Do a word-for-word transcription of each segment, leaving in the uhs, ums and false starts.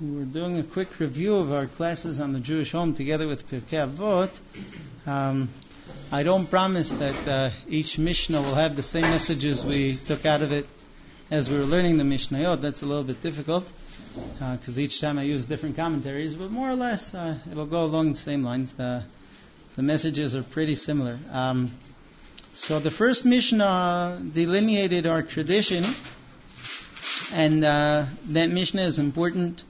We're doing a quick review of our classes on the Jewish home together with Pirkei Avot. Um, I don't promise that uh, each Mishnah will have the same messages we took out of it as we were learning the Mishnayot. That's a little bit difficult because uh, each time I use different commentaries, but more or less uh, it'll go along the same lines. The, the messages are pretty similar. Um, so the first Mishnah delineated our tradition, and uh, that Mishnah is important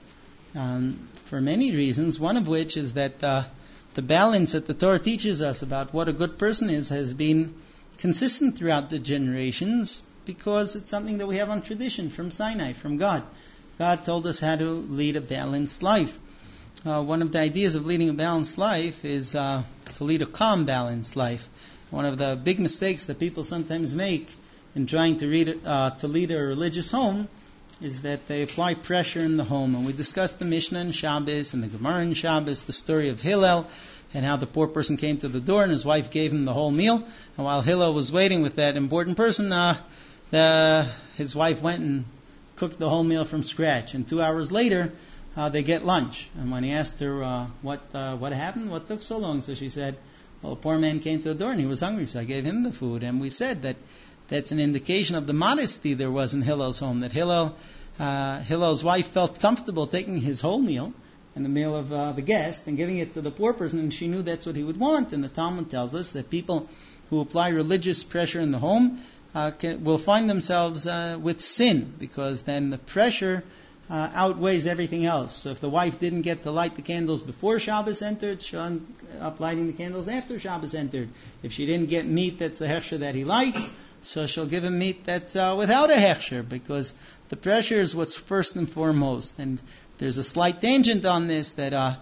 Um, for many reasons, one of which is that uh, the balance that the Torah teaches us about what a good person is has been consistent throughout the generations because it's something that we have on tradition from Sinai, from God. God told us how to lead a balanced life. Uh, one of the ideas of leading a balanced life is uh, to lead a calm, balanced life. One of the big mistakes that people sometimes make in trying to, read, uh, to lead a religious home is that they apply pressure in the home. And we discussed the Mishnah in Shabbos and the Gemara in Shabbos, the story of Hillel, and how the poor person came to the door and his wife gave him the whole meal. And while Hillel was waiting with that important person, uh, the, his wife went and cooked the whole meal from scratch. And two hours later, uh, they get lunch. And when he asked her uh, what uh, what happened, what took so long, so she said, well, a poor man came to the door and he was hungry, so I gave him the food. And we said that that's an indication of the modesty there was in Hillel's home, that Hillel, uh, Hillel's wife felt comfortable taking his whole meal and the meal of uh, the guest and giving it to the poor person, and she knew that's what he would want. And the Talmud tells us that people who apply religious pressure in the home uh, can, will find themselves uh, with sin, because then the pressure uh, outweighs everything else. So if the wife didn't get to light the candles before Shabbos entered, she'll end up lighting the candles after Shabbos entered. If she didn't get meat that's the hechsher that he likes, so she'll give him meat that's uh, without a hechsher, because the pressure is what's first and foremost. And there's a slight tangent on this, that uh,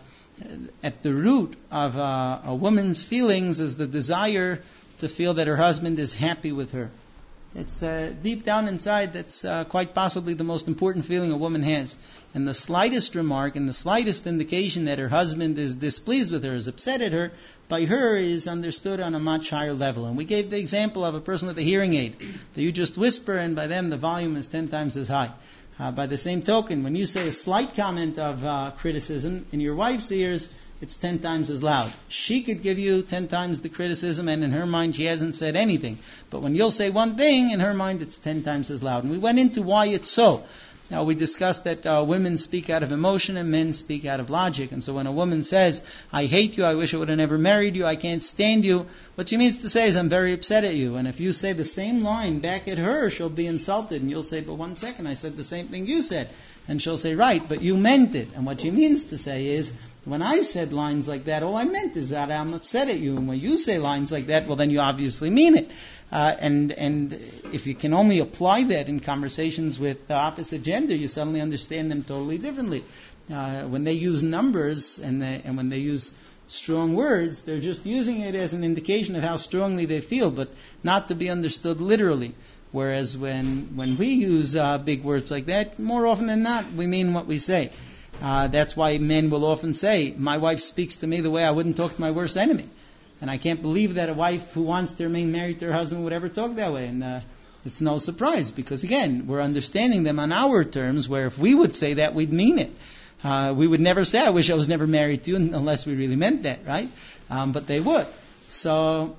at the root of uh, a woman's feelings is the desire to feel that her husband is happy with her. It's uh, deep down inside, that's uh, quite possibly the most important feeling a woman has. And the slightest remark and the slightest indication that her husband is displeased with her, is upset at her, by her is understood on a much higher level. And we gave the example of a person with a hearing aid, that you just whisper and by them the volume is ten times as high. Uh, by the same token, when you say a slight comment of uh, criticism in your wife's ears, it's ten times as loud. She could give you ten times the criticism, and in her mind she hasn't said anything. But when you'll say one thing, in her mind it's ten times as loud. And we went into why it's so. Now, we discussed that uh, women speak out of emotion and men speak out of logic. And so when a woman says, I hate you, I wish I would have never married you, I can't stand you, what she means to say is, I'm very upset at you. And if you say the same line back at her, she'll be insulted. And you'll say, but one second, I said the same thing you said. And she'll say, right, but you meant it. And what she means to say is, when I said lines like that, all I meant is that I'm upset at you. And when you say lines like that, well, then you obviously mean it. Uh, and and if you can only apply that in conversations with the opposite gender, you suddenly understand them totally differently. Uh, when they use numbers and they, and when they use strong words, they're just using it as an indication of how strongly they feel, but not to be understood literally. Whereas when when we use uh, big words like that, more often than not, we mean what we say. Uh, that's why men will often say, my wife speaks to me the way I wouldn't talk to my worst enemy. And I can't believe that a wife who wants to remain married to her husband would ever talk that way. And uh, it's no surprise, because again, we're understanding them on our terms, where if we would say that, we'd mean it. Uh, we would never say, I wish I was never married to you, unless we really meant that, right? Um, but they would. So,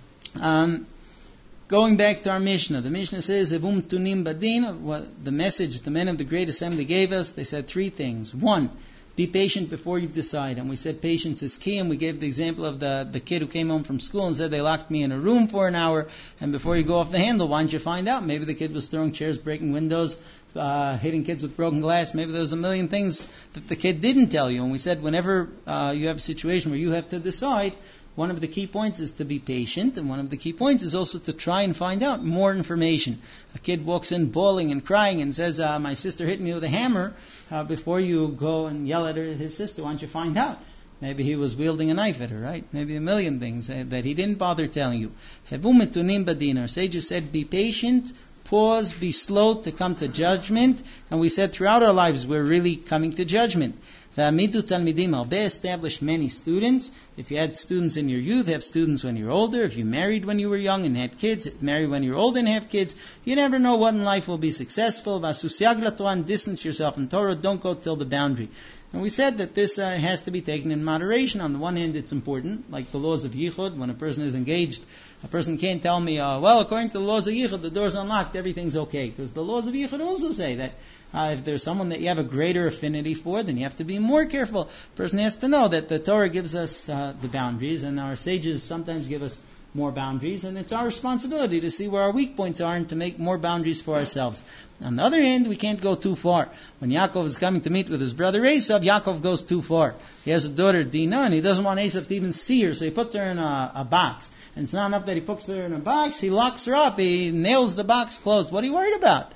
um, going back to our Mishnah, the Mishnah says, Evum tunim badin, what the message the men of the Great Assembly gave us, they said three things. One, be patient before you decide. And we said patience is key, and we gave the example of the, the kid who came home from school and said they locked me in a room for an hour, and before you go off the handle, why don't you find out? Maybe the kid was throwing chairs, breaking windows, uh, hitting kids with broken glass. Maybe there was a million things that the kid didn't tell you. And we said whenever uh, you have a situation where you have to decide, one of the key points is to be patient, and one of the key points is also to try and find out more information. A kid walks in bawling and crying and says, uh, my sister hit me with a hammer. Uh, before you go and yell at her, his sister, why don't you find out? Maybe he was wielding a knife at her, right? Maybe a million things uh, that he didn't bother telling you. Our sages said, be patient, pause, be slow to come to judgment. And we said throughout our lives, we're really coming to judgment. V'amidu talmidim, Albeh established many students. If you had students in your youth, have students when you're older. If you married when you were young and had kids, marry when you're old and have kids. You never know what in life will be successful. V'asusyag latoan, distance yourself in Torah. Don't go till the boundary. And we said that this uh, has to be taken in moderation. On the one hand, it's important, like the laws of Yichud. When a person is engaged, a person can't tell me, uh, well, according to the laws of Yichud, the door's unlocked, everything's okay. Because the laws of Yichud also say that uh, if there's someone that you have a greater affinity for, then you have to be more careful. A person has to know that the Torah gives us uh, the boundaries, and our sages sometimes give us more boundaries, and it's our responsibility to see where our weak points are and to make more boundaries for ourselves. On the other hand, we can't go too far. When Yaakov is coming to meet with his brother Esav, Yaakov goes too far. He has a daughter, Dinah, and he doesn't want Esav to even see her, so he puts her in a, a box. And it's not enough that he puts her in a box, he locks her up, he nails the box closed. What are you worried about?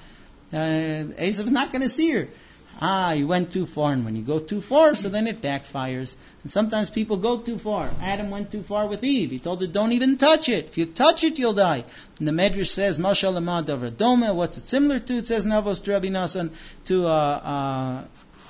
Uh, Esav's not going to see her. Ah, you went too far, and when you go too far, so then it backfires. And sometimes people go too far. Adam went too far with Eve. He told her, don't even touch it. If you touch it, you'll die. And the Medrash says, Mashal Amad Davra Doma. What's it similar to? It says, Navos to Rabbi Nassan, to uh, uh,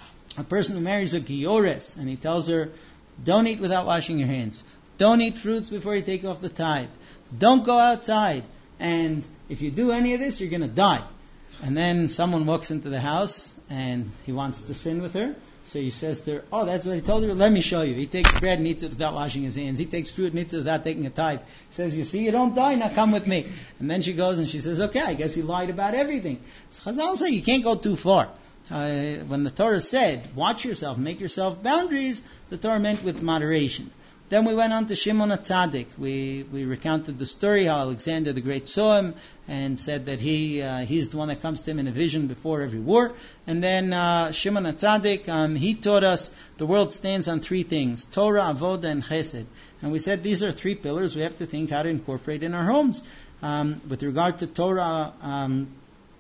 a person who marries a Giores, and he tells her, don't eat without washing your hands. Don't eat fruits before you take off the tithe. Don't go outside. And if you do any of this, you're going to die. And then someone walks into the house and he wants to sin with her. So he says to her, oh, that's what he told her? Let me show you. He takes bread and eats it without washing his hands. He takes fruit and eats it without taking a tithe. He says, you see, you don't die, now come with me. And then she goes and she says, okay, I guess he lied about everything. So Chazal say you can't go too far. Uh, when the Torah said, watch yourself, make yourself boundaries, the Torah meant with moderation. Then we went on to Shimon HaTzadik. We we recounted the story how Alexander the Great saw him and said that he uh, he's the one that comes to him in a vision before every war. And then uh, Shimon HaTzadik, um, he taught us the world stands on three things: Torah, Avoda, and Chesed. And we said these are three pillars we have to think how to incorporate in our homes. Um, with regard to Torah, um,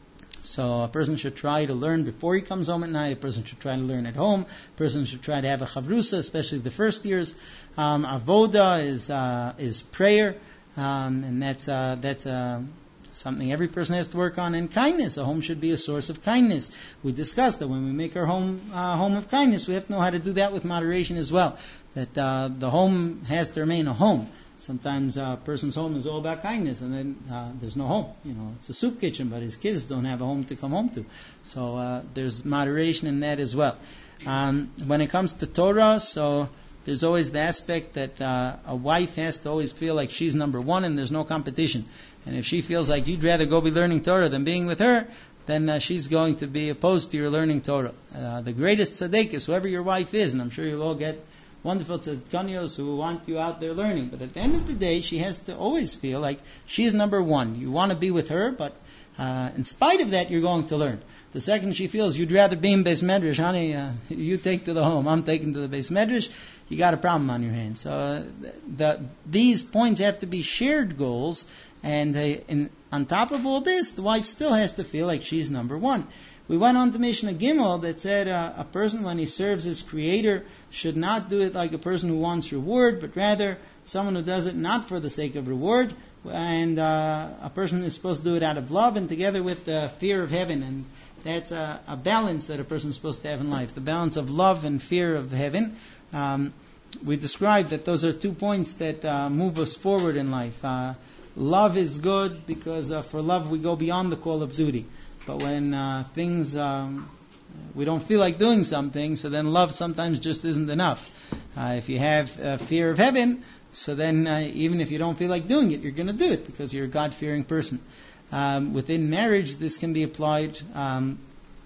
so a person should try to learn before he comes home at night. A person should try to learn at home. A person should try to have a chavrusa, especially the first years. Um, avoda is uh, is prayer, um, and that's uh, that's uh, something every person has to work on. And kindness, a home should be a source of kindness. We discussed that when we make our home uh, home of kindness, we have to know how to do that with moderation as well. That uh, the home has to remain a home. Sometimes a person's home is all about kindness, and then uh, there's no home. You know, it's a soup kitchen, but his kids don't have a home to come home to. So uh, there's moderation in that as well. Um, when it comes to Torah, so there's always the aspect that uh, a wife has to always feel like she's number one, and there's no competition. And if she feels like you'd rather go be learning Torah than being with her, then uh, she's going to be opposed to your learning Torah. Uh, the greatest tzaddik is whoever your wife is, and I'm sure you'll all get wonderful tzadkanios who want you out there learning. But at the end of the day, she has to always feel like she's number one. You want to be with her, but uh, in spite of that, you're going to learn. The second she feels you'd rather be in Beis Medrash, honey, uh, you take to the home, I'm taking to the Beis Medrash, you got a problem on your hands. So uh, the, these points have to be shared goals, and uh, in, on top of all this, the wife still has to feel like she's number one. We went on to Mishnah Gimel that said uh, a person when he serves his Creator should not do it like a person who wants reward, but rather someone who does it not for the sake of reward, and uh, a person is supposed to do it out of love and together with the fear of heaven. And that's a, a balance that a person is supposed to have in life, the balance of love and fear of heaven. Um, we described that those are two points that uh, move us forward in life. Uh, love is good because uh, for love we go beyond the call of duty. But when uh, things, um, we don't feel like doing something, so then love sometimes just isn't enough. Uh, if you have uh, fear of heaven, so then uh, even if you don't feel like doing it, you're going to do it because you're a God-fearing person. Um, within marriage, this can be applied um,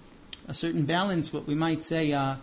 a certain balance. What we might say, uh,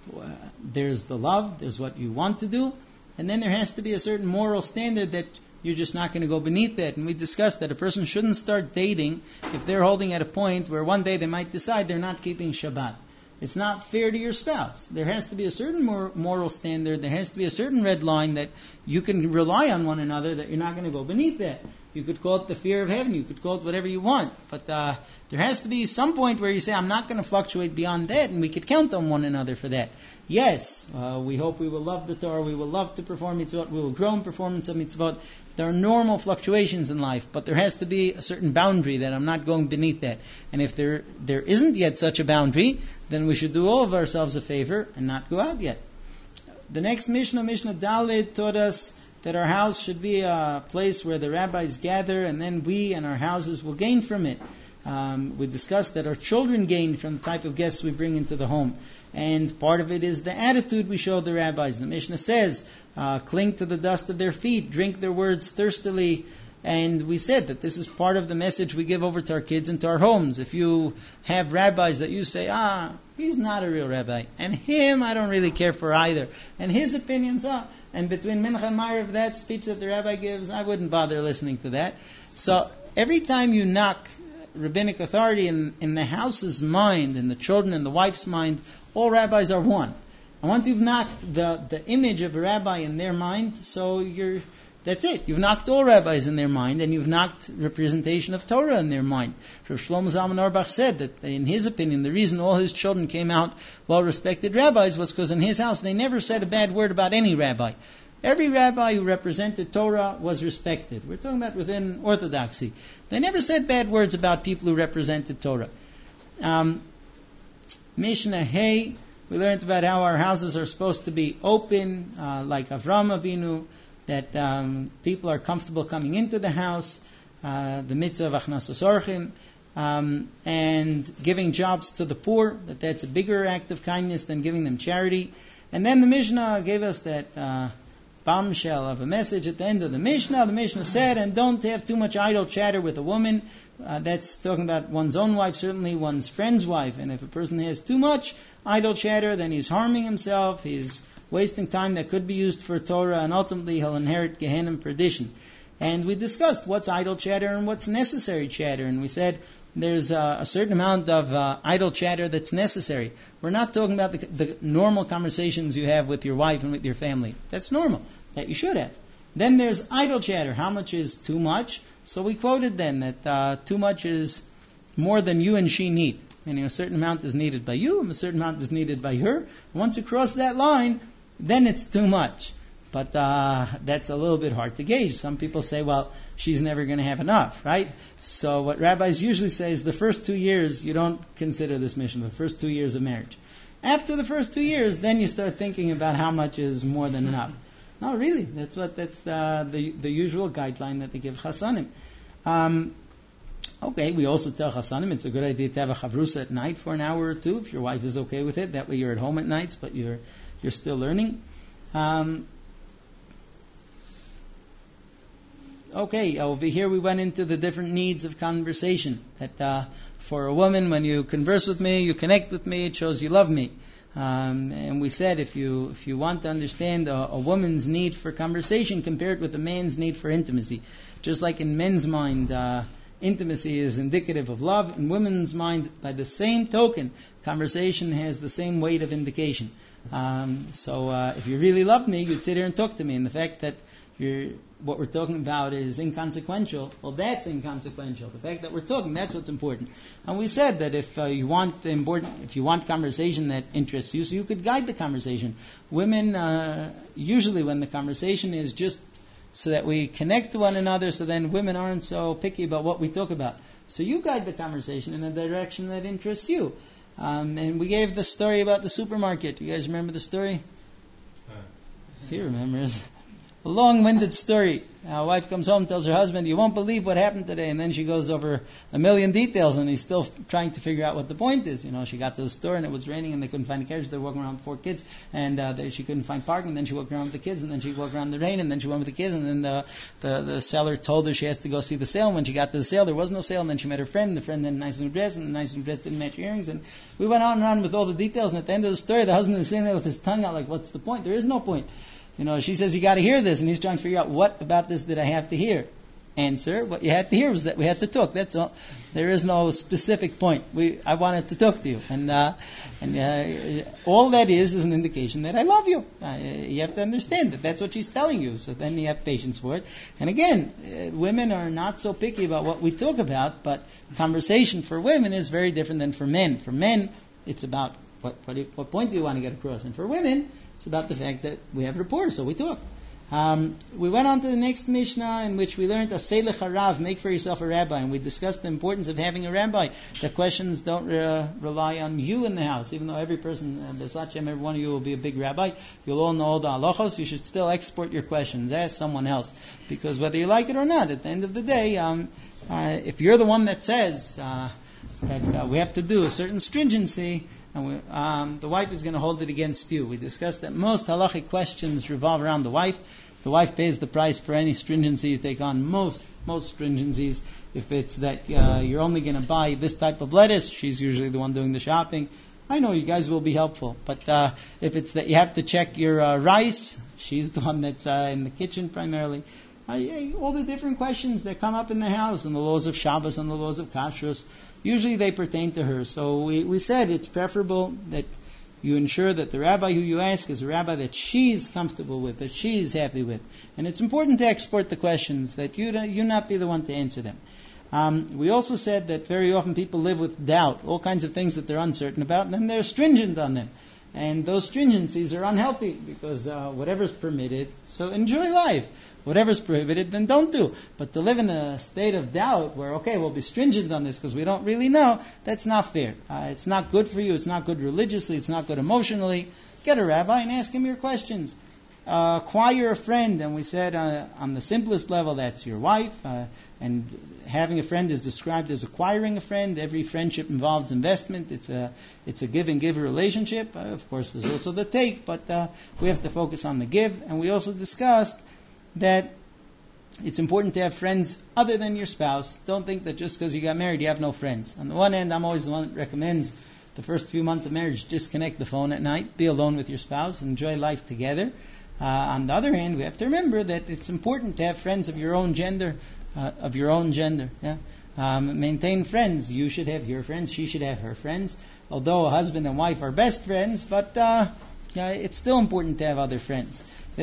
there's the love, there's what you want to do, and then there has to be a certain moral standard that you're just not going to go beneath that. And we discussed that a person shouldn't start dating if they're holding at a point where one day they might decide they're not keeping Shabbat. It's not fair to your spouse. There has to be a certain mor- moral standard. There has to be a certain red line that you can rely on one another, that you're not going to go beneath that. You could call it the fear of heaven. You could call it whatever you want. But uh, there has to be some point where you say, I'm not going to fluctuate beyond that, and we could count on one another for that. Yes, uh, we hope we will love the Torah. We will love to perform mitzvot. We will grow in performance of mitzvot. There are normal fluctuations in life, but there has to be a certain boundary that I'm not going beneath that. And if there there isn't yet such a boundary, then we should do all of ourselves a favor and not go out yet. The next Mishnah, Mishnah Daled, taught us that our house should be a place where the rabbis gather, and then we and our houses will gain from it. Um, we discussed that our children gain from the type of guests we bring into the home. And part of it is the attitude we show the rabbis. The Mishnah says, uh, cling to the dust of their feet, drink their words thirstily. And we said that this is part of the message we give over to our kids and to our homes. If you have rabbis that you say, ah, he's not a real rabbi, and him I don't really care for either, and his opinions are, and between Mincha and Ma'ariv, that speech that the rabbi gives, I wouldn't bother listening to that. So every time you knock rabbinic authority in, in the house's mind, in the children and the wife's mind, all rabbis are one. And once you've knocked the, the image of a rabbi in their mind, so you're that's it. You've knocked all rabbis in their mind, and you've knocked representation of Torah in their mind. Rav Shlomo Zalman Auerbach said that, in his opinion, the reason all his children came out well-respected rabbis was because in his house they never said a bad word about any rabbi. Every rabbi who represented Torah was respected. We're talking about within Orthodoxy. They never said bad words about people who represented Torah. Um, Mishnah Hey, we learned about how our houses are supposed to be open, uh, like Avraham Avinu, that um, people are comfortable coming into the house, uh, the mitzvah of Achnasas Orchim, um, and giving jobs to the poor, that that's a bigger act of kindness than giving them charity. And then the Mishnah gave us that uh, bombshell of a message at the end of the Mishnah. The Mishnah said, and don't have too much idle chatter with a woman. Uh, that's talking about one's own wife, certainly one's friend's wife. And if a person has too much idle chatter, then he's harming himself, he's wasting time that could be used for Torah, and ultimately he'll inherit Gehenna perdition. And we discussed what's idle chatter and what's necessary chatter. And we said there's a, a certain amount of uh, idle chatter that's necessary. We're not talking about the, the normal conversations you have with your wife and with your family. That's normal, that you should have. Then there's idle chatter. How much is too much? So we quoted then that uh, too much is more than you and she need. And a certain amount is needed by you, and a certain amount is needed by her. Once you cross that line, then it's too much. But uh, that's a little bit hard to gauge. Some people say, well, she's never going to have enough, right? So what rabbis usually say is the first two years, you don't consider this mission, the first two years of marriage. After the first two years, then you start thinking about how much is more than enough. No, really, that's what that's the the, the usual guideline that they give chasanim. Um, okay, we also tell chasanim it's a good idea to have a chavrusa at night for an hour or two, if your wife is okay with it. That way you're at home at nights, but you're you're still learning. Um, okay, over here we went into the different needs of conversation. That uh, for a woman, when you converse with me, you connect with me, it shows you love me. Um, and we said if you if you want to understand a, a woman's need for conversation, compare it with a man's need for intimacy. Just like in men's mind, uh, intimacy is indicative of love. In women's mind, by the same token, conversation has the same weight of indication. Um, so uh, if you really loved me, you'd sit here and talk to me. And the fact that you're, what we're talking about is inconsequential, well, that's inconsequential. The fact that we're talking, that's what's important. And we said that if uh, you want important, if you want conversation that interests you, so you could guide the conversation. Women, uh, usually when the conversation is just so that we connect to one another, so then women aren't so picky about what we talk about. So you guide the conversation in a direction that interests you. Um, and we gave the story about the supermarket. You guys remember the story? He remembers. A long-winded story. A wife comes home, tells her husband, you won't believe what happened today. And then she goes over a million details, and he's still trying to figure out what the point is. You know, she got to the store, and it was raining, and they couldn't find a carriage. They were walking around with four kids, and uh, they, she couldn't find parking. Then she walked around with the kids, and then she walked around in the rain, and then she went with the kids, and then the, the, the seller told her she has to go see the sale. And when she got to the sale, there was no sale, and then she met her friend, and the friend had a nice new dress, and the nice new dress didn't match her earrings. And we went on and on with all the details, and at the end of the story, the husband is sitting there with his tongue out like, what's the point? There is no point. You know, she says, you got to hear this. And he's trying to figure out, what about this did I have to hear? Answer, what you had to hear was that we had to talk. That's all. There is no specific point. We, I wanted to talk to you. And uh, and uh, all that is is an indication that I love you. Uh, you have to understand that that's what she's telling you. So then you have patience for it. And again, uh, women are not so picky about what we talk about, but conversation for women is very different than for men. For men, it's about what, what, what point do you want to get across? And for women, it's about the fact that we have rapport, so we talk. Um, we went on to the next Mishnah, in which we learned Asei lecha rav, make for yourself a rabbi, and we discussed the importance of having a rabbi. The questions don't uh, rely on you in the house, even though every person, uh, B'ezrat Hashem, every one of you will be a big rabbi. You'll all know all the halachos. You should still export your questions, ask someone else, because whether you like it or not, at the end of the day, um, uh, if you're the one that says uh, that uh, we have to do a certain stringency, and we, um, the wife is going to hold it against you. We discussed that most halachic questions revolve around the wife. The wife pays the price for any stringency you take on. Most most stringencies, if it's that uh, you're only going to buy this type of lettuce, she's usually the one doing the shopping. I know you guys will be helpful, but uh, if it's that you have to check your uh, rice, she's the one that's uh, in the kitchen primarily. Uh, yeah, all the different questions that come up in the house, and the laws of Shabbos and the laws of Kashrus, usually they pertain to her. So we, we said it's preferable that you ensure that the rabbi who you ask is a rabbi that she's comfortable with, that she's happy with. And it's important to export the questions, that you you not be the one to answer them. Um, we also said that very often people live with doubt, all kinds of things that they're uncertain about, and then they're stringent on them. And those stringencies are unhealthy, because uh, whatever's permitted, so enjoy life. Whatever's prohibited, then don't do. But to live in a state of doubt where, okay, we'll be stringent on this because we don't really know, that's not fair. Uh, it's not good for you. It's not good religiously. It's not good emotionally. Get a rabbi and ask him your questions. Uh, acquire a friend, and we said uh, on the simplest level, that's your wife. Uh, and having a friend is described as acquiring a friend. Every friendship involves investment. It's a it's a give and give relationship. Uh, of course, there's also the take, but uh, we have to focus on the give. And we also discussed that it's important to have friends other than your spouse. Don't think that just because you got married you have no friends. On the one hand, I'm always the one that recommends the first few months of marriage, disconnect the phone at night, be alone with your spouse, enjoy life together. Uh, on the other hand, we have to remember that it's important to have friends of your own gender, uh, of your own gender. Yeah? Um, maintain friends. You should have your friends, she should have her friends. Although a husband and wife are best friends, but uh, uh, it's still important to have other friends.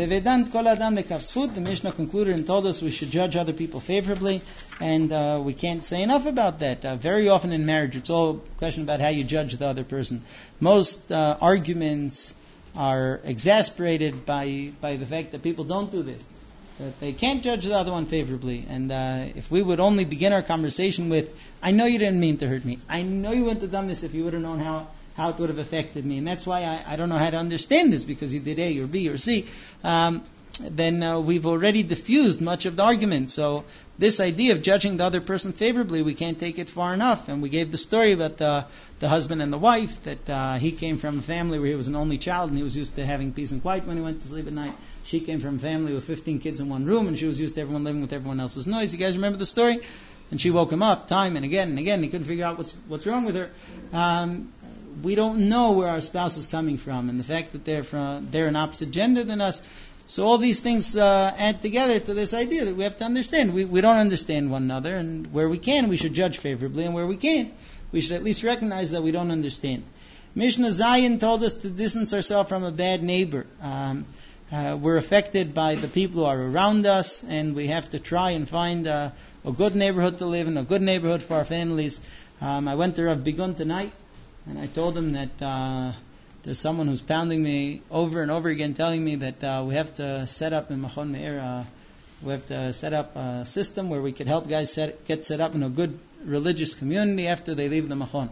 The Mishnah concluded and told us we should judge other people favorably, and uh, we can't say enough about that. Uh, very often in marriage, it's all a question about how you judge the other person. Most uh, arguments are exasperated by by the fact that people don't do this, that they can't judge the other one favorably. And uh, if we would only begin our conversation with, I know you didn't mean to hurt me. I know you wouldn't have done this if you would have known how how it would have affected me, and that's why I, I don't know how to understand this, because you did A or B or C, um, then uh, we've already diffused much of the argument. So this idea of judging the other person favorably, we can't take it far enough. And we gave the story about the, the husband and the wife, that uh, he came from a family where he was an only child, and he was used to having peace and quiet when he went to sleep at night. She came from a family with fifteen kids in one room, and she was used to everyone living with everyone else's noise. You guys remember the story? And she woke him up time and again and again. He couldn't figure out what's what's wrong with her. Um, we don't know where our spouse is coming from, and the fact that they're from they're an opposite gender than us. So all these things uh, add together to this idea that we have to understand. We we don't understand one another, and where we can, we should judge favorably, and where we can't, we should at least recognize that we don't understand. Mishnah Zayin told us to distance ourselves from a bad neighbor. Um, uh, we're affected by the people who are around us, and we have to try and find uh, a good neighborhood to live in, a good neighborhood for our families. Um, I went to Rav Bigun tonight, and I told him that uh, there's someone who's pounding me over and over again, telling me that uh, we have to set up in Machon Meir, uh, we have to set up a system where we could help guys set, get set up in a good religious community after they leave the Machon.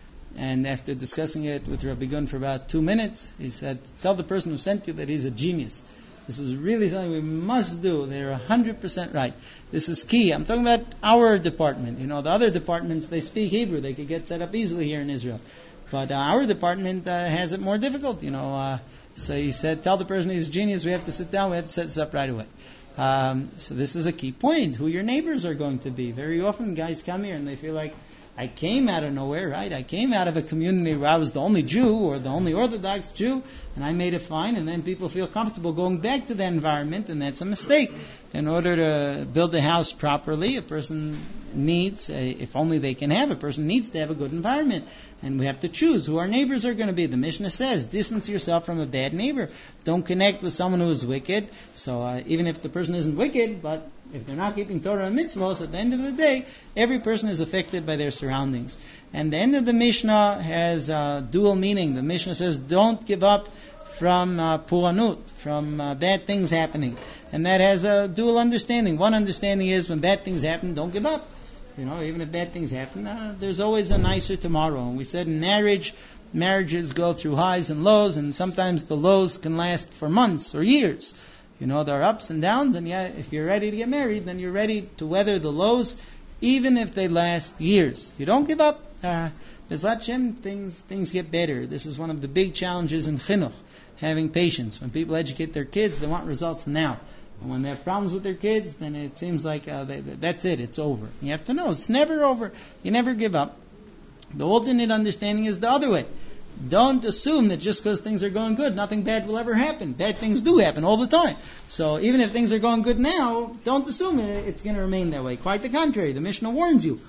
And after discussing it with Rabbi Gun for about two minutes, he said, tell the person who sent you that he's a genius. This is really something we must do. They're one hundred percent right. This is key. I'm talking about our department. You know, the other departments, they speak Hebrew. They could get set up easily here in Israel. But uh, our department uh, has it more difficult, you know. Uh, so he said, tell the person he's a genius, we have to sit down, we have to set this up right away. Um, so this is a key point, who your neighbors are going to be. Very often guys come here and they feel like, I came out of nowhere, right? I came out of a community where I was the only Jew or the only Orthodox Jew, and I made it fine, and then people feel comfortable going back to that environment, and that's a mistake. In order to build a house properly, a person needs, a, if only they can have, a person needs to have a good environment. And we have to choose who our neighbors are going to be. The Mishnah says, distance yourself from a bad neighbor. Don't connect with someone who is wicked. So uh, even if the person isn't wicked, but if they're not keeping Torah and mitzvahs, at the end of the day, every person is affected by their surroundings. And the end of the Mishnah has uh, dual meaning. The Mishnah says, don't give up from uh, puranut, from uh, bad things happening. And that has a dual understanding. One understanding is when bad things happen, don't give up. You know, even if bad things happen, uh, there's always a nicer tomorrow. And we said in marriage, marriages go through highs and lows, and sometimes the lows can last for months or years. You know, there are ups and downs, and yeah, if you're ready to get married, then you're ready to weather the lows, even if they last years. You don't give up. Uh, B'ezrat Hashem, things, things get better. This is one of the big challenges in chinuch, having patience. When people educate their kids, they want results now. And when they have problems with their kids, then it seems like uh, they, that's it, it's over. You have to know, it's never over. You never give up. The alternate understanding is the other way. Don't assume that just because things are going good, nothing bad will ever happen. Bad things do happen all the time. So even if things are going good now, don't assume it's going to remain that way. Quite the contrary. The Mishnah warns you.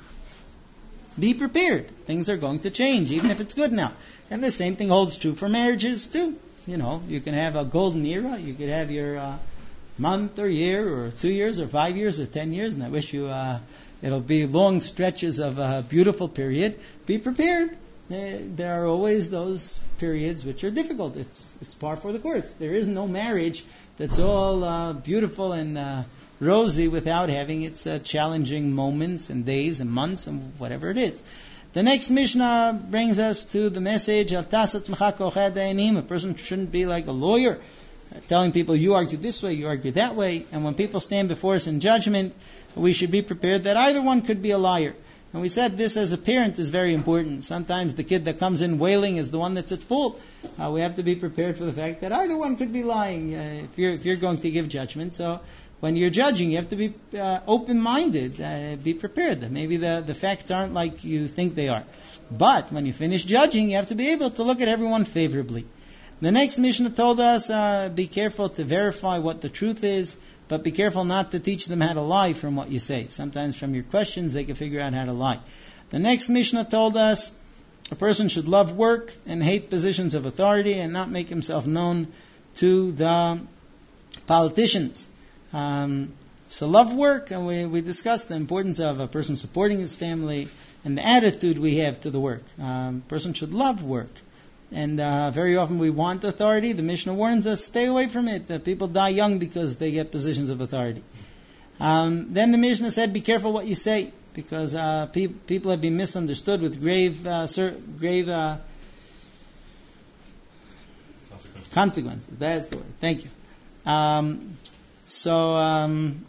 Be prepared. Things are going to change, even if it's good now. And the same thing holds true for marriages too. You know, you can have a golden era. You could have your uh, month or year or two years or five years or ten years. And I wish you, uh, it'll be long stretches of a beautiful period. Be prepared. There are always those periods which are difficult. It's it's par for the course. There is no marriage that's all uh, beautiful and uh, rosy without having its uh, challenging moments and days and months and whatever it is. The next Mishnah brings us to the message of Tasat Dayanim. A person shouldn't be like a lawyer, uh, telling people you argue this way, you argue that way. And when people stand before us in judgment, we should be prepared that either one could be a liar. And we said this as a parent is very important. Sometimes the kid that comes in wailing is the one that's at fault. Uh, we have to be prepared for the fact that either one could be lying uh, if you're if you're going to give judgment. So when you're judging, you have to be uh, open-minded. Uh, be prepared that maybe the, the facts aren't like you think they are. But when you finish judging, you have to be able to look at everyone favorably. The next Mishnah told us, uh, be careful to verify what the truth is, but be careful not to teach them how to lie from what you say. Sometimes from your questions they can figure out how to lie. The next Mishnah told us a person should love work and hate positions of authority and not make himself known to the politicians. Um, so love work, and we, we discussed the importance of a person supporting his family and the attitude we have to the work. Um, a person should love work. And uh, very often we want authority. The Mishnah warns us, stay away from it. That people die young because they get positions of authority. Um, then the Mishnah said, be careful what you say, because uh, pe- people have been misunderstood with grave, uh, sur- grave uh, consequences. consequences. That's the word. Thank you. Um, so um,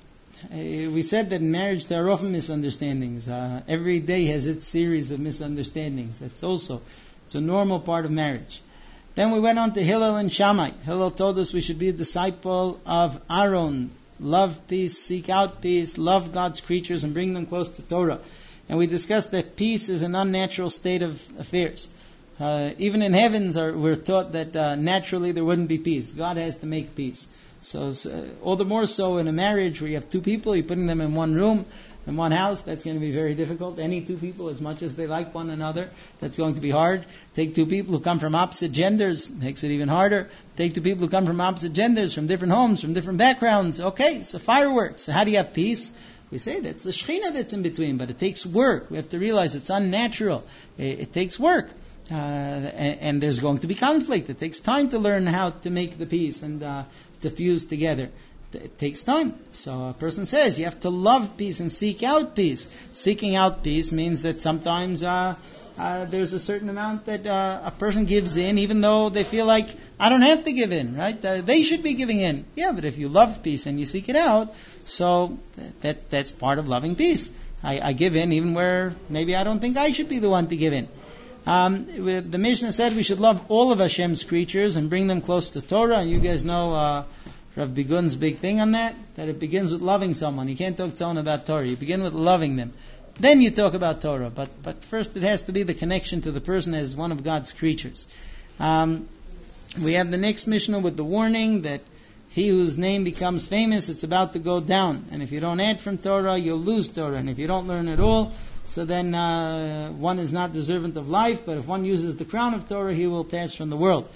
we said that in marriage there are often misunderstandings. Uh, every day has its series of misunderstandings. That's also It's a normal part of marriage. Then we went on to Hillel and Shammai. Hillel told us we should be a disciple of Aaron. Love peace, seek out peace, love God's creatures and bring them close to Torah. And we discussed that peace is an unnatural state of affairs. Uh, even in heavens are, we're taught that uh, naturally there wouldn't be peace. God has to make peace. So uh, all the more so in a marriage where you have two people, you're putting them in one room, in one house, that's going to be very difficult. Any two people, as much as they like one another, that's going to be hard. Take two people who come from opposite genders, makes it even harder. Take two people who come from opposite genders, from different homes, from different backgrounds. Okay, so fireworks. So how do you have peace? We say that's the Shekhinah that's in between, but it takes work. We have to realize it's unnatural. It, it takes work. Uh, and, and there's going to be conflict. It takes time to learn how to make the peace and uh, to fuse together. It takes time. So a person says you have to love peace and seek out peace. Seeking out peace means that sometimes uh, uh, there's a certain amount that uh, a person gives in, even though they feel like, I don't have to give in, right? Uh, they should be giving in. Yeah, but if you love peace and you seek it out, so that that's part of loving peace. I, I give in even where maybe I don't think I should be the one to give in. Um, the Mishnah said we should love all of Hashem's creatures and bring them close to Torah. And you guys know uh, Rav Bigun's big thing on that, that it begins with loving someone. You can't talk to someone about Torah. You begin with loving them. Then you talk about Torah. But but first it has to be the connection to the person as one of God's creatures. Um, we have the next Mishnah with the warning that he whose name becomes famous, it's about to go down. And if you don't add from Torah, you'll lose Torah. And if you don't learn at all, so then uh, one is not deserving of life. But if one uses the crown of Torah, he will pass from the world.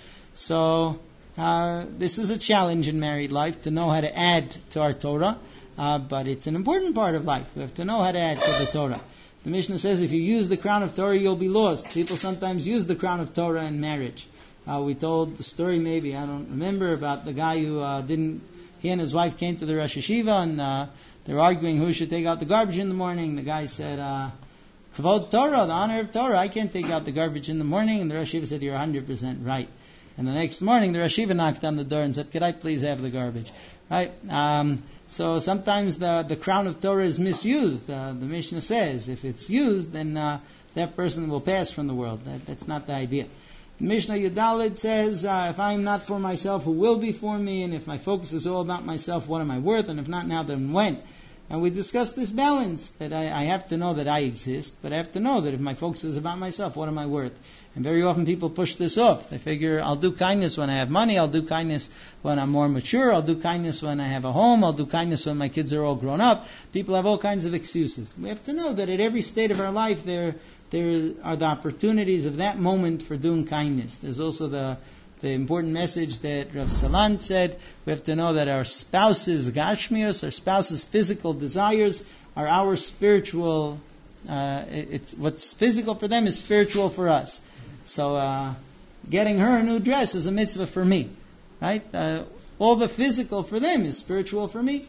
So Uh, this is a challenge in married life to know how to add to our Torah, uh, but it's an important part of life. We have to know how to add to the Torah. The Mishnah says if you use the crown of Torah, you'll be lost. People sometimes use the crown of Torah in marriage. Uh, we told the story, maybe, I don't remember, about the guy who uh, didn't, he and his wife came to the Rosh Hashiva, and uh, they were arguing who should take out the garbage in the morning. The guy said, uh, Kavod Torah, the honor of Torah, I can't take out the garbage in the morning. And the Rosh Hashiva said, you're one hundred percent right. And the next morning, the Rosh Hashiva knocked on the door and said, could I please have the garbage? Right? Um, so sometimes the, the crown of Torah is misused. Uh, the Mishnah says, if it's used, then uh, that person will pass from the world. That, that's not the idea. Mishnah Yudalid says, uh, if I am not for myself, who will be for me? And if my focus is all about myself, what am I worth? And if not now, then when? And we discussed this balance, that I, I have to know that I exist, but I have to know that if my focus is about myself, what am I worth? And very often people push this off. They figure, I'll do kindness when I have money, I'll do kindness when I'm more mature, I'll do kindness when I have a home, I'll do kindness when my kids are all grown up. People have all kinds of excuses. We have to know that at every state of our life, there there are the opportunities of that moment for doing kindness. There's also the the important message that Rav Salant said. We have to know that our spouse's gashmios, our spouse's physical desires, are our spiritual. Uh, it, it's what's physical for them is spiritual for us. So uh, getting her a new dress is a mitzvah for me, right? Uh, all the physical for them is spiritual for me.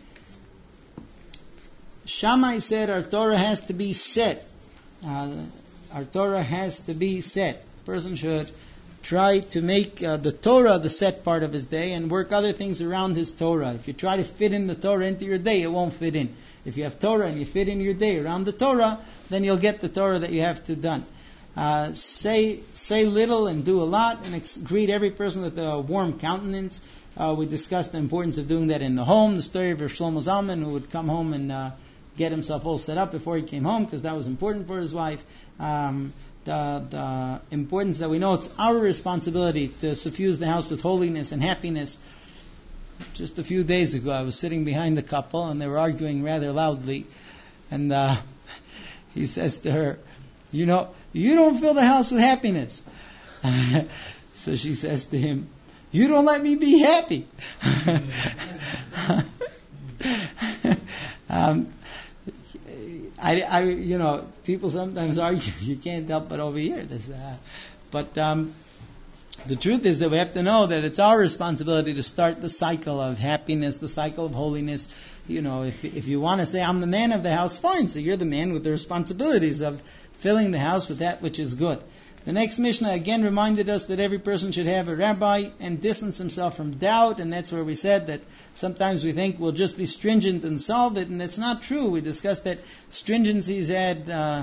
Shammai said our Torah has to be set. Uh, our Torah has to be set. A person should try to make uh, the Torah the set part of his day and work other things around his Torah. If you try to fit in the Torah into your day, it won't fit in. If you have Torah and you fit in your day around the Torah, then you'll get the Torah that you have to done. Uh, say say little and do a lot, and ex- greet every person with a warm countenance. Uh, we discussed the importance of doing that in the home. The story of Rav Shlomo Zalman, who would come home and uh, get himself all set up before he came home, because that was important for his wife. Um, the, the importance that we know it's our responsibility to suffuse the house with holiness and happiness. Just a few days ago, I was sitting behind the couple, and they were arguing rather loudly. And uh, he says to her, you know, you don't fill the house with happiness. So she says to him, you don't let me be happy. um, I, I, you know, people sometimes argue, you can't help but overhear this. Uh, but um, the truth is that we have to know that it's our responsibility to start the cycle of happiness, the cycle of holiness. You know, if if you want to say, I'm the man of the house, fine. So you're the man with the responsibilities of filling the house with that which is good. The next Mishnah again reminded us that every person should have a rabbi and distance himself from doubt, and that's where we said that sometimes we think we'll just be stringent and solve it, and that's not true. We discussed that stringencies add uh,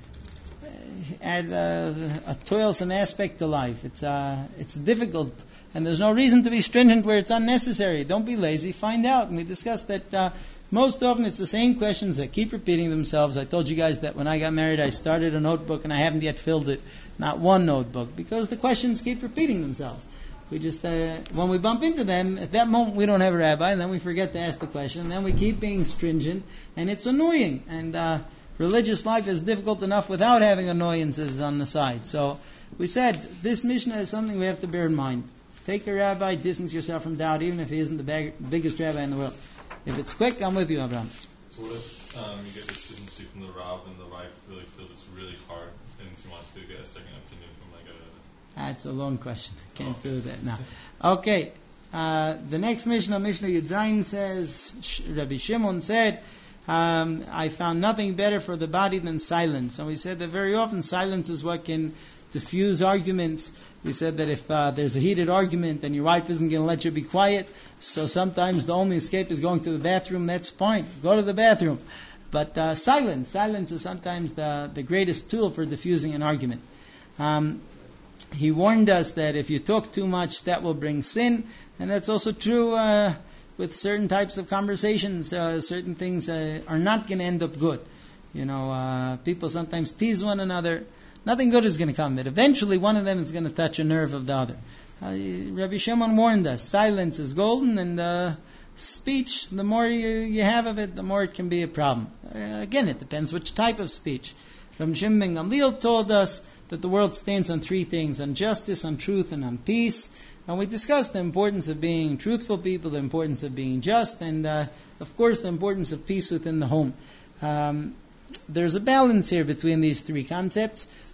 add uh, a toilsome aspect to life. It's uh, it's difficult, and there's no reason to be stringent where it's unnecessary. Don't be lazy. Find out. And we discussed that uh, most often it's the same questions that keep repeating themselves. I told you guys that when I got married, I started a notebook, and I haven't yet filled it. Not one notebook, because the questions keep repeating themselves. We just, uh, when we bump into them, at that moment we don't have a rabbi, and then we forget to ask the question, and then we keep being stringent, and it's annoying. And uh, religious life is difficult enough without having annoyances on the side. So we said, this Mishnah is something we have to bear in mind. Take a rabbi, distance yourself from doubt, even if he isn't the bag- biggest rabbi in the world. If it's quick, I'm with you, Abraham. So what if um, you get this student from the Rav, and the wife really feels it's really hard, and she wants to get a second opinion from like a... That's a long question. I can't oh. do that now. Okay. Uh, the next Mishnah, Mishnah Yudzayin says, Rabbi Shimon said, um, I found nothing better for the body than silence. And we said that very often silence is what can diffuse arguments. We said that if uh, there's a heated argument and your wife isn't going to let you be quiet, so sometimes the only escape is going to the bathroom, that's fine. Go to the bathroom. But uh, silence, silence is sometimes the, the greatest tool for diffusing an argument. Um, he warned us that if you talk too much, that will bring sin, and that's also true uh, with certain types of conversations. Uh, certain things uh, are not going to end up good. You know, uh, people sometimes tease one another. Nothing good is going to come. That eventually one of them is going to touch a nerve of the other. Uh, Rabbi Shimon warned us: silence is golden, and uh, speech, the more you, you have of it, the more it can be a problem. Uh, again, it depends which type of speech. Rabbi Shimon ben Gamliel told us that the world stands on three things: on justice, on truth, and on peace. And we discussed the importance of being truthful people, the importance of being just, and uh, of course the importance of peace within the home. Um, there's a balance here between these three concepts.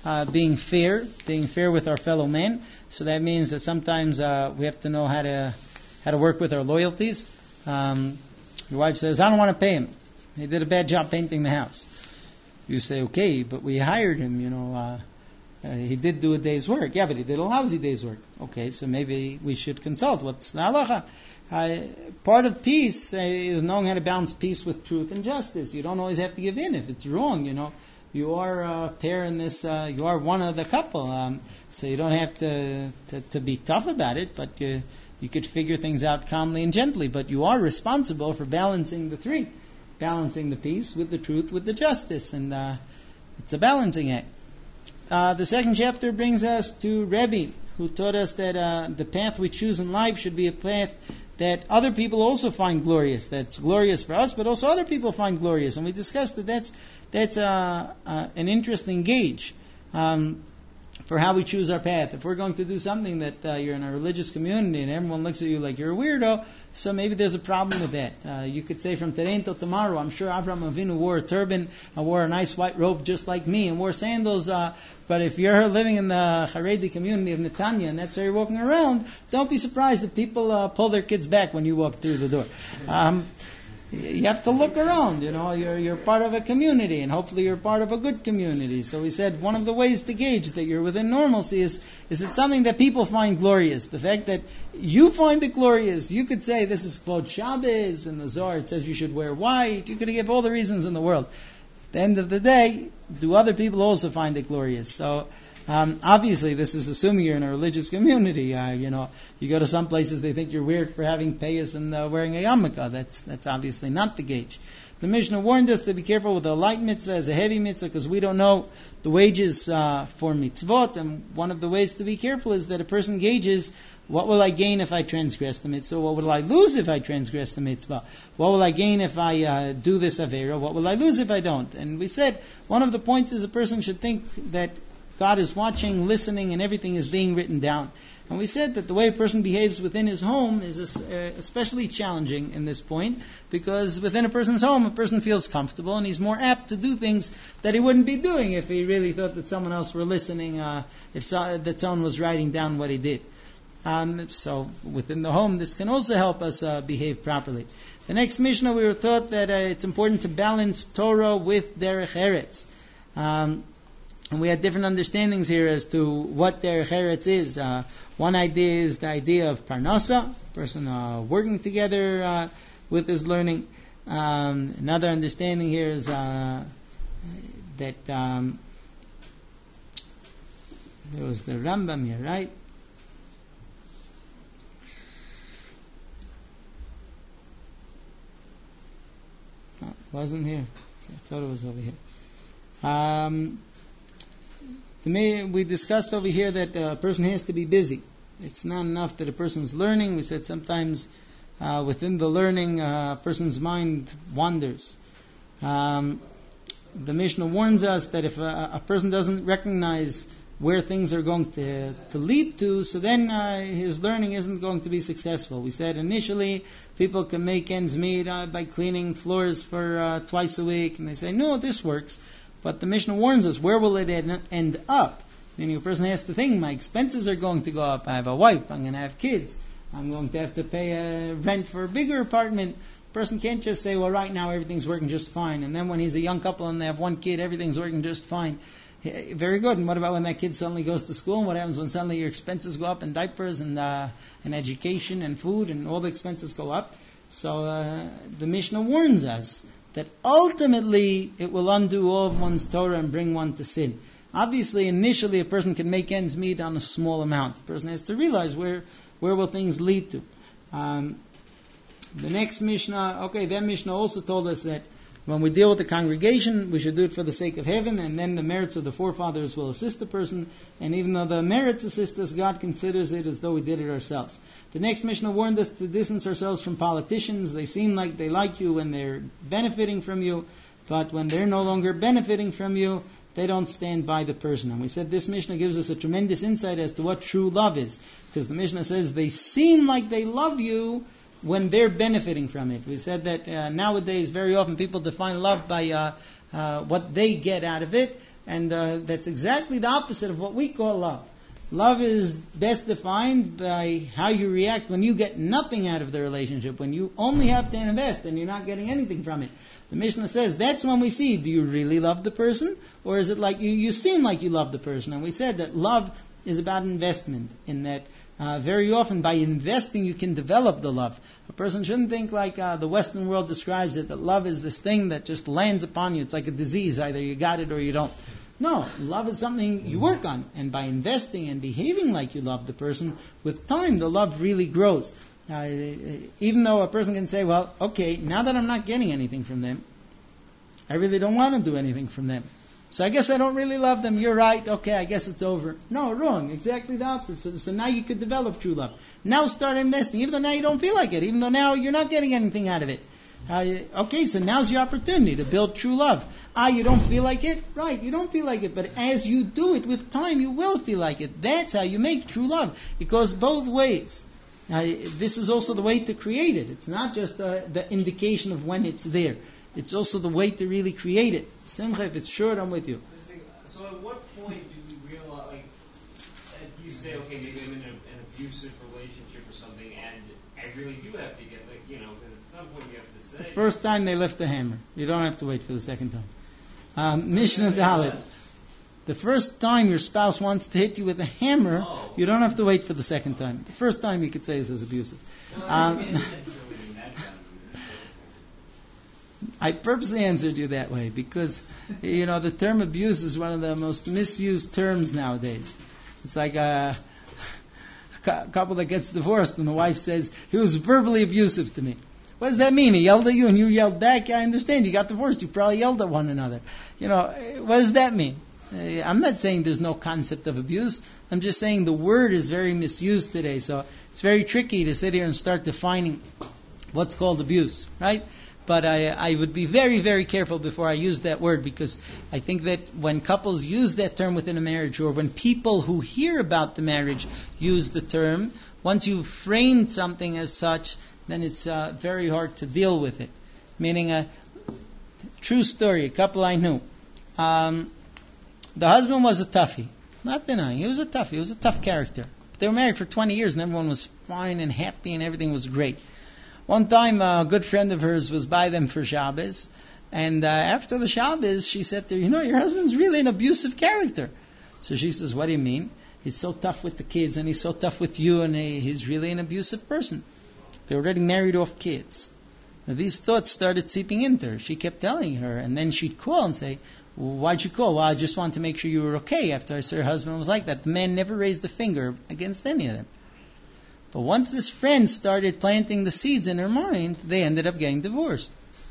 uh, being fair, being fair with our fellow men. So that means that sometimes uh, we have to know how to how to work with our loyalties. Um, your wife says, I don't want to pay him. He did a bad job painting the house. You say, okay, but we hired him, you know, uh, uh, he did do a day's work. Yeah, but he did a lousy day's work. Okay, so maybe we should consult. What's the halacha? Uh, part of peace uh, is knowing how to balance peace with truth and justice. You don't always have to give in if it's wrong, you know. You are a pair in this, uh, you are one of the couple, um, so you don't have to, to, to be tough about it, but you, you could figure things out calmly and gently, but you are responsible for balancing the three, balancing the peace with the truth, with the justice, and uh, it's a balancing act. Uh, the second chapter brings us to Rebbe, who taught us that uh, the path we choose in life should be a path that other people also find glorious. That's glorious for us, but also other people find glorious. And we discussed that that's that's uh, uh, an interesting gauge um, for how we choose our path. If we're going to do something that uh, you're in a religious community and everyone looks at you like you're a weirdo, so maybe there's a problem with that. Uh, you could say from today until tomorrow, I'm sure Avraham Avinu wore a turban and wore a nice white robe just like me and wore sandals. Uh, but if you're living in the Haredi community of Netanya and that's how you're walking around, don't be surprised if people uh, pull their kids back when you walk through the door. Um, You have to look around, you know, you're you're part of a community, and hopefully you're part of a good community. So we said one of the ways to gauge that you're within normalcy is, is it something that people find glorious? The fact that you find it glorious, you could say this is Kvod Shabbos, and the Zohar it says you should wear white, you could give all the reasons in the world. At the end of the day, do other people also find it glorious? So, Um, obviously, this is assuming you're in a religious community. Uh, you know, you go to some places, they think you're weird for having payas and uh, wearing a yarmulke. That's that's obviously not the gauge. The Mishnah warned us to be careful with a light mitzvah as a heavy mitzvah, because we don't know the wages uh, for mitzvot. And one of the ways to be careful is that a person gauges, what will I gain if I transgress the mitzvah? What will I lose if I transgress the mitzvah? What will I gain if I uh, do this avera? What will I lose if I don't? And we said one of the points is a person should think that God is watching, listening, and everything is being written down. And we said that the way a person behaves within his home is especially challenging in this point, because within a person's home, a person feels comfortable, and he's more apt to do things that he wouldn't be doing if he really thought that someone else were listening, uh, if so, that someone was writing down what he did. Um, so within the home, this can also help us uh, behave properly. The next Mishnah, we were taught that uh, it's important to balance Torah with Derech Eretz. Um, And we had different understandings here as to what Derech Eretz is. Uh, one idea is the idea of Parnasa, person uh, working together uh, with his learning. Um, another understanding here is uh, that um, there was the Rambam here, right? No, it wasn't here. I thought it was over here. Um, We discussed over here that a person has to be busy. It's not enough that a person's learning. We said sometimes uh, within the learning, uh, a person's mind wanders. Um, the Mishnah warns us that if a, a person doesn't recognize where things are going to, to lead to, so then uh, his learning isn't going to be successful. We said initially people can make ends meet uh, by cleaning floors for uh, twice a week, and they say, no, this works. But the Mishnah warns us, where will it end up? Meaning a person has to think, my expenses are going to go up. I have a wife, I'm going to have kids. I'm going to have to pay a rent for a bigger apartment. A person can't just say, well, right now everything's working just fine. And then when he's a young couple and they have one kid, everything's working just fine. Very good. And what about when that kid suddenly goes to school? And what happens when suddenly your expenses go up in diapers and, uh, and education and food and all the expenses go up? So uh, the Mishnah warns us that ultimately it will undo all of one's Torah and bring one to sin. Obviously, initially a person can make ends meet on a small amount. The person has to realize where where will things lead to. Um, the next Mishnah, okay, that Mishnah also told us that when we deal with the congregation, we should do it for the sake of heaven, and then the merits of the forefathers will assist the person, and even though the merits assist us, God considers it as though we did it ourselves. The next Mishnah warned us to distance ourselves from politicians. They seem like they like you when they're benefiting from you, but when they're no longer benefiting from you, they don't stand by the person. And we said this Mishnah gives us a tremendous insight as to what true love is, because the Mishnah says they seem like they love you when they're benefiting from it. We said that uh, nowadays very often people define love by uh, uh, what they get out of it. And uh, that's exactly the opposite of what we call love. Love is best defined by how you react when you get nothing out of the relationship, when you only have to invest and you're not getting anything from it. The Mishnah says that's when we see, do you really love the person? Or is it like you, you seem like you love the person? And we said that love is about investment, in that uh, very often by investing you can develop the love. A person shouldn't think like uh, the Western world describes it, that love is this thing that just lands upon you. It's like a disease, either you got it or you don't. No, love is something you work on, and by investing and behaving like you love the person, with time the love really grows. Uh, even though a person can say, well, okay, now that I'm not getting anything from them, I really don't want to do anything from them. So I guess I don't really love them. You're right. Okay, I guess it's over. No, wrong. Exactly the opposite. So, so now you could develop true love. Now start investing, even though now you don't feel like it, even though now you're not getting anything out of it. Uh, okay, so now's your opportunity to build true love. Ah, you don't feel like it? Right, you don't feel like it. But as you do it with time, you will feel like it. That's how you make true love. It goes both ways. Now, this is also the way to create it. It's not just uh, the indication of when it's there. It's also the way to really create it. Simcha, if it's short, I'm with you. So at what point do we realize, like, do you say, okay, maybe I'm in a, an abusive relationship or something, and I really do have to get, like, you know, because at some point you have to say... The first time they lift the hammer. You don't have to wait for the second time. Um, Mishnah Dalet. The first time your spouse wants to hit you with a hammer, oh. you don't have to wait for the second time. The first time you could say this is abusive. Well, Um, I purposely answered you that way because, you know, the term abuse is one of the most misused terms nowadays. It's like a, a couple that gets divorced and the wife says, he was verbally abusive to me. What does that mean? He yelled at you and you yelled back? I understand. You got divorced. You probably yelled at one another. You know, what does that mean? I'm not saying there's no concept of abuse. I'm just saying the word is very misused today. So it's very tricky to sit here and start defining what's called abuse, right? But I, I would be very, very careful before I use that word, because I think that when couples use that term within a marriage, or when people who hear about the marriage use the term, once you've framed something as such, then it's uh, very hard to deal with it. Meaning, a true story, a couple I knew. Um, the husband was a toughie. Not denying, he was a toughie, he was a tough character. But they were married for twenty years and everyone was fine and happy and everything was great. One time, a good friend of hers was by them for Shabbos, and uh, after the Shabbos, she said to her, you know, your husband's really an abusive character. So she says, what do you mean? He's so tough with the kids, and he's so tough with you, and he, he's really an abusive person. They're already married off kids. Now, these thoughts started seeping into her. She kept telling her, and then she'd call and say, well, why'd you call? Well, I just wanted to make sure you were okay after I saw your husband was like that. The man never raised a finger against any of them. But once this friend started planting the seeds in her mind, they ended up getting divorced.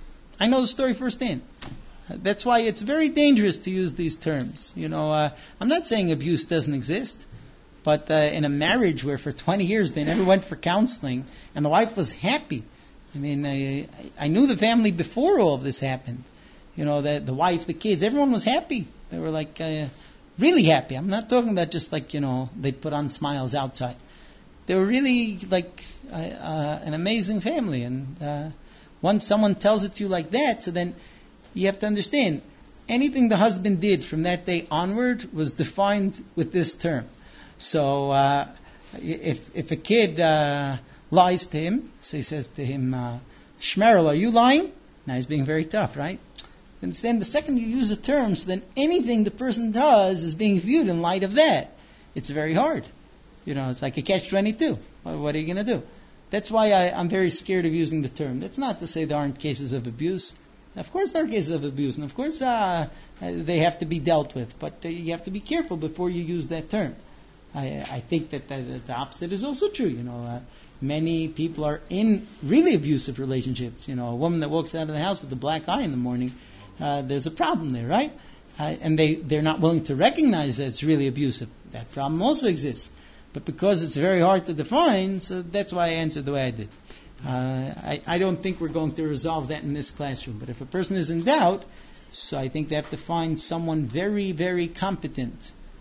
I know the story firsthand. That's why it's very dangerous to use these terms. You know, uh, I'm not saying abuse doesn't exist, but uh, in a marriage where for twenty years they never went for counseling, and the wife was happy. I mean, I, I knew the family before all of this happened. You know, the, the wife, the kids, everyone was happy. They were like uh, really happy. I'm not talking about just like, you know, they'd put on smiles outside. They were really like uh, uh, an amazing family. And uh, once someone tells it to you like that, so then you have to understand, anything the husband did from that day onward was defined with this term. So uh, if if a kid uh, lies to him, so he says to him, uh, Shmerel, are you lying? Now he's being very tough, right? And then the second you use a term, so then anything the person does is being viewed in light of that. It's very hard. You know, it's like a catch twenty-two. What are you going to do? That's why I, I'm very scared of using the term. That's not to say there aren't cases of abuse. Of course there are cases of abuse, and of course uh, they have to be dealt with. But uh, you have to be careful before you use that term. I, I think that the, the opposite is also true. You know, uh, many people are in really abusive relationships. You know, a woman that walks out of the house with a black eye in the morning, uh, there's a problem there, right? Uh, and they, they're not willing to recognize that it's really abusive. That problem also exists. But because it's very hard to define, so that's why I answered the way I did. Uh, I, I don't think we're going to resolve that in this classroom. But if a person is in doubt, so I think they have to find someone very, very competent.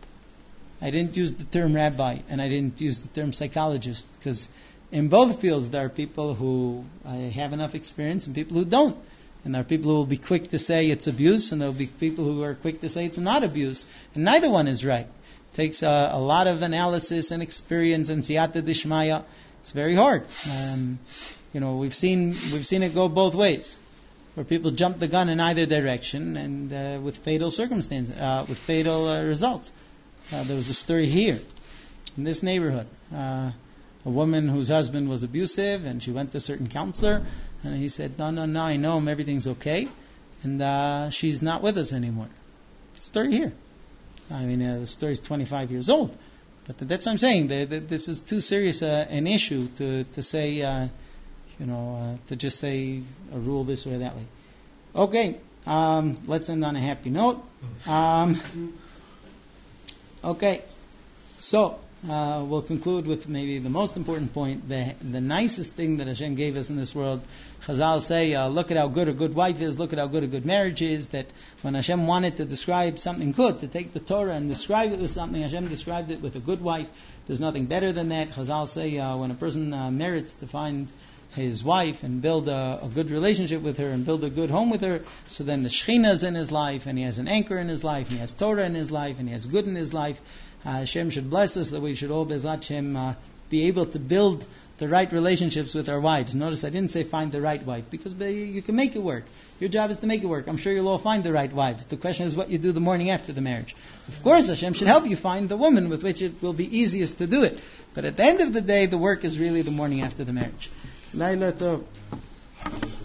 I didn't use the term rabbi, and I didn't use the term psychologist, because in both fields there are people who uh, have enough experience and people who don't. And there are people who will be quick to say it's abuse, and there will be people who are quick to say it's not abuse. And neither one is right. It takes a, a lot of analysis and experience and siyata dishmaya. It's very hard. Um, you know, we've seen we've seen it go both ways, where people jump the gun in either direction, and uh, with fatal circumstances, uh, with fatal uh, results. Uh, there was a story here in this neighborhood. Uh, a woman whose husband was abusive, and she went to a certain counselor, and he said, no, no, no, I know him, everything's okay, and uh, she's not with us anymore. Story here. I mean, uh, the story's twenty-five years old, but that's what I'm saying. The, the, this is too serious uh, an issue to to say, uh, you know, uh, to just say a rule this or that way. Okay, um, let's end on a happy note. Um, okay, so. Uh, we'll conclude with maybe the most important point. The the nicest thing that Hashem gave us in this world, Chazal say, uh, look at how good a good wife is, look at how good a good marriage is, that when Hashem wanted to describe something good, to take the Torah and describe it with something, Hashem described it with a good wife. There's nothing better than that. Chazal say, uh, when a person uh, merits to find his wife and build a, a good relationship with her and build a good home with her, so then the Shekhinah is in his life, and he has an anchor in his life, and he has Torah in his life, and he has good in his life. Uh, Hashem should bless us that we should all, Bezrat Hashem, uh, be able to build the right relationships with our wives. Notice I didn't say find the right wife, because you can make it work. Your job is to make it work. I'm sure you'll all find the right wives. The question is what you do the morning after the marriage. Of course, Hashem should help you find the woman with which it will be easiest to do it. But at the end of the day, the work is really the morning after the marriage. Laila Tov.